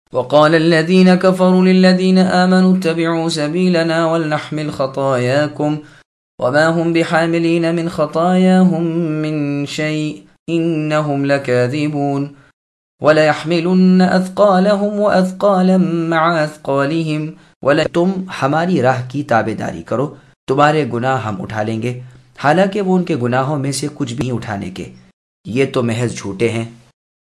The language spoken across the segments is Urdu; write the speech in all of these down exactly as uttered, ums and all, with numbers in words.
وقال الذين كفروا للذين آمنوا اتبعوا سبيلنا ولنحمل خطاياكم وما هم بحاملين من خطاياهم من شيء إنهم لكاذبون وَلَيَحْمِلُنَّ أَثْقَالَهُمْ وَأَثْقَالًا مَعَ أَثْقَالِهِمْ وَلَا تم ہماری راہ کی تابعداری کرو، تمہارے گناہ ہم اٹھا لیں گے، حالانکہ وہ ان کے گناہوں میں سے کچھ بھی نہیں اٹھانے کے، یہ تو محض جھوٹے ہیں۔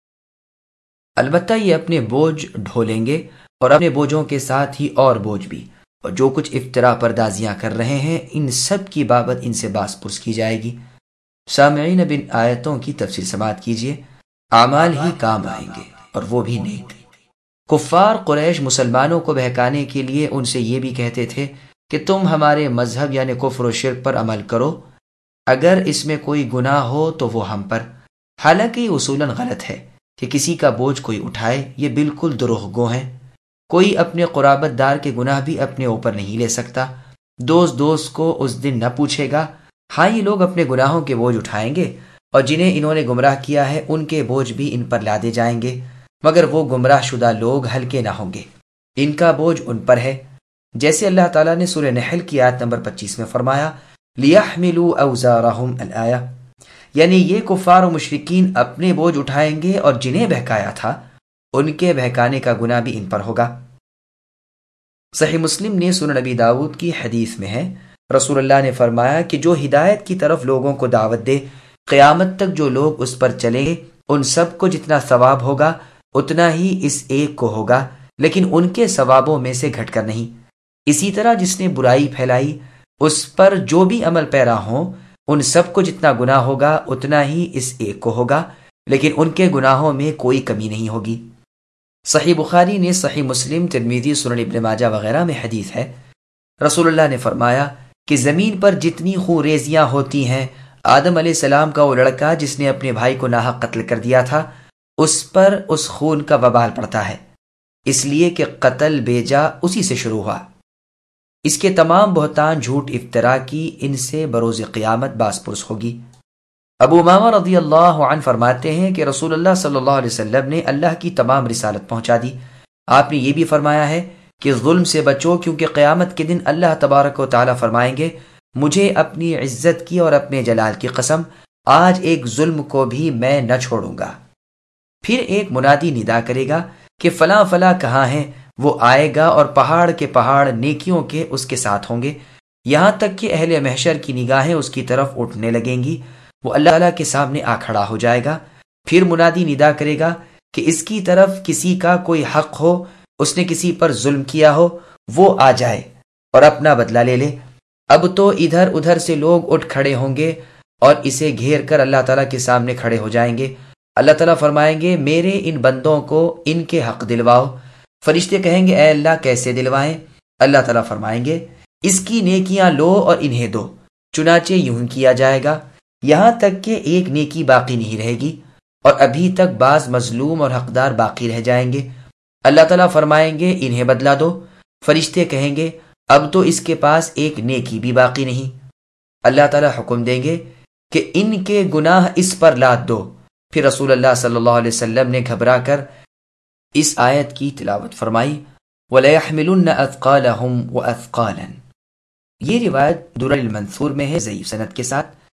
البتہ یہ اپنے بوجھ ڈھولیں گے اور اپنے بوجھوں کے ساتھ ہی اور بوجھ بھی، اور جو کچھ افترا پردازیاں کر رہے ہیں ان سب کی بابت ان سے باز پرس کی جائے گی۔ سامعین اب ان آیتوں کی تفصیل سماعت کیجیے۔ اعمال ہی کام آئیں گے اور وہ بھی نیک۔ کفار قریش مسلمانوں کو بہکانے کے لیے ان سے یہ بھی کہتے تھے کہ تم ہمارے مذہب یعنی کفر و شرک پر عمل کرو، اگر اس میں کوئی گناہ ہو تو وہ ہم پر۔ حالانکہ یہ اصولاً غلط ہے کہ کسی کا بوجھ کوئی اٹھائے، یہ بالکل دروغ گو ہیں۔ کوئی اپنے قرابت دار کے گناہ بھی اپنے اوپر نہیں لے سکتا۔ دوست دوست کو اس دن نہ پوچھے گا۔ ہاں یہ لوگ اپنے گناہوں کے بوجھ اٹھائیں گے اور جنہیں انہوں نے گمراہ کیا ہے ان کے بوجھ بھی ان پر لادے جائیں گے، مگر وہ گمراہ شدہ لوگ ہلکے نہ ہوں گے، ان کا بوجھ ان پر ہے۔ جیسے اللہ تعالیٰ نے سورہ نحل کی آیت نمبر پچیس میں فرمایا لِيَحْمِلُوا أَوْزَارَهُمْ الآیہ، یعنی یہ کفار و مشرکین اپنے بوجھ اٹھائیں گے اور جنہیں بہکایا تھا ان کے بہکانے کا گناہ بھی ان پر ہوگا۔ صحیح مسلم نے سنن نبی داؤد کی حدیث میں ہے، رسول اللہ نے فرمایا کہ جو ہدایت کی طرف لوگوں کو دعوت دے، قیامت تک جو لوگ اس پر چلیں گے ان سب کو جتنا ثواب ہوگا اتنا ہی اس ایک کو ہوگا، لیکن ان کے ثوابوں میں سے گھٹ کر نہیں۔ اسی طرح جس نے برائی پھیلائی اس پر جو بھی عمل پیرا ہوں ان سب کو جتنا گناہ ہوگا اتنا ہی اس ایک کو ہوگا، لیکن ان کے گناہوں میں کوئی کمی نہیں ہوگی۔ صحیح بخاری نے، صحیح مسلم، ترمذی، سنن ابن ماجہ وغیرہ میں حدیث ہے، رسول اللہ نے فرمایا کہ زمین پر جتنی خون ریزیاں ہوتی ہیں، آدم علیہ السلام کا وہ لڑکا جس نے اپنے بھائی کو ناحق قتل کر دیا تھا، اس پر اس خون کا وبال پڑتا ہے، اس لیے کہ قتل بیجا اسی سے شروع ہوا۔ اس کے تمام بہتان، جھوٹ، افترا کی ان سے بروز قیامت باز پرس ہوگی۔ ابو امامہ رضی اللہ عنہ فرماتے ہیں کہ رسول اللہ صلی اللہ علیہ وسلم نے اللہ کی تمام رسالت پہنچا دی۔ آپ نے یہ بھی فرمایا ہے کہ ظلم سے بچو، کیونکہ قیامت کے دن اللہ تبارک و تعالیٰ فرمائیں گے مجھے اپنی عزت کی اور اپنے جلال کی قسم، آج ایک ظلم کو بھی میں نہ چھوڑوں گا۔ پھر ایک منادی ندا کرے گا کہ فلاں فلاں کہاں ہیں، وہ آئے گا اور پہاڑ کے پہاڑ نیکیوں کے اس کے ساتھ ہوں گے، یہاں تک کہ اہل محشر کی نگاہیں اس کی طرف اٹھنے لگیں گی۔ وہ اللہ تعالیٰ کے سامنے آ کھڑا ہو جائے گا۔ پھر منادی ندا کرے گا کہ اس کی طرف کسی کا کوئی حق ہو، اس نے کسی پر ظلم کیا ہو، وہ آ جائے اور اپنا بدلہ لے لے۔ اب تو ادھر ادھر سے لوگ اٹھ کھڑے ہوں گے اور اسے گھیر کر اللہ تعالیٰ کے سامنے کھڑے ہو جائیں گے۔ اللہ تعالیٰ فرمائیں گے میرے ان بندوں کو ان کے حق دلواؤ۔ فرشتے کہیں گے اے اللہ کیسے دلوائیں؟ اللہ تعالیٰ فرمائیں گے اس کی نیکیاں لو اور انہیں دو۔ چنانچہ یوں کیا جائے گا یہاں تک کہ ایک نیکی باقی نہیں رہے گی، اور ابھی تک بعض مظلوم اور حقدار باقی رہ جائیں گے۔ اللہ تعالیٰ فرمائیں گے انہیں بدلا دو۔ فرشتے کہیں گے اب تو اس کے پاس ایک نیکی بھی باقی نہیں۔ اللہ تعالیٰ حکم دیں گے کہ ان کے گناہ اس پر لاد دو۔ پھر رسول اللہ صلی اللہ علیہ وسلم نے گھبرا کر اس آیت کی تلاوت فرمائی وَلَيَحْمِلُنَّ أَثْقَالَهُمْ وَأَثْقَالًا۔ یہ روایت درر المنثور میں ہے ضعیف سند کے ساتھ۔